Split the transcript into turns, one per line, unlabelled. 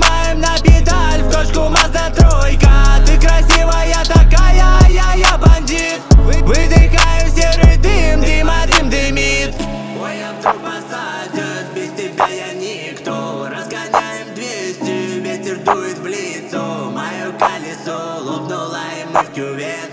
нажимаем на педаль, в точку Мазда тройка. Ты красивая такая, я бандит. Выдыхаю серый дым, дым дымит. Ой, а вдруг посадят, без тебя я никто. Разгоняем 200, ветер дует в лицо. Мое колесо лопнуло, и мы в кювет.